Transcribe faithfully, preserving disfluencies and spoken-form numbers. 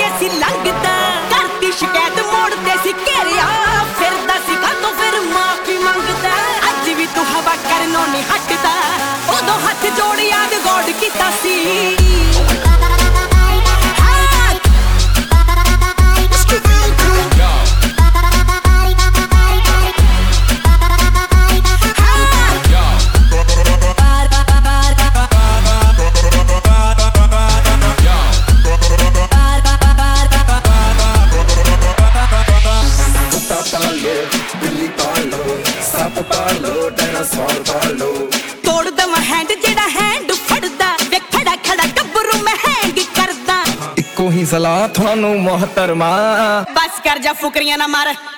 ਕੇ ਸੀ ਲੰਘਦਾ ਕਰਤੀ ਸ਼ਿਕਾਇਤ ਮੋੜਦੇ ਸੀ ਘੇਰਿਆ ਫਿਰਦਾ ਸੀ ਕਾਹਤੋਂ ਫਿਰ ਮਾਫੀ ਮੰਗਦਾ ਅੱਜ ਵੀ ਤੂੰ ਹਵਾ ਕਰਨੋਂ ਨਹੀਂ ਹਟਦਾ ਉਦੋਂ ਹੱਥ ਜੋੜ ਯਾਦ ਗੋਡ ਕੀਤਾ ਸੀ ਤੋੜ ਦਵਾਂ ਹੈਂਡ ਜਿਹੜਾ ਹੈਂਡ ਫੜਦਾ ਵੇ ਖੜਾ ਖੜਾ ਗੱਭਰੂ ਮੈਂ ਹੈਂਗ ਕਰਦਾ ਇੱਕੋ ਹੀ ਸਲਾਹ ਤੁਹਾਨੂੰ ਮੁਹਤਰਮਾ ਬਸ ਕਰ ਜਾ ਫੁਕਰੀਆਂ ਨਾ ਮਾਰ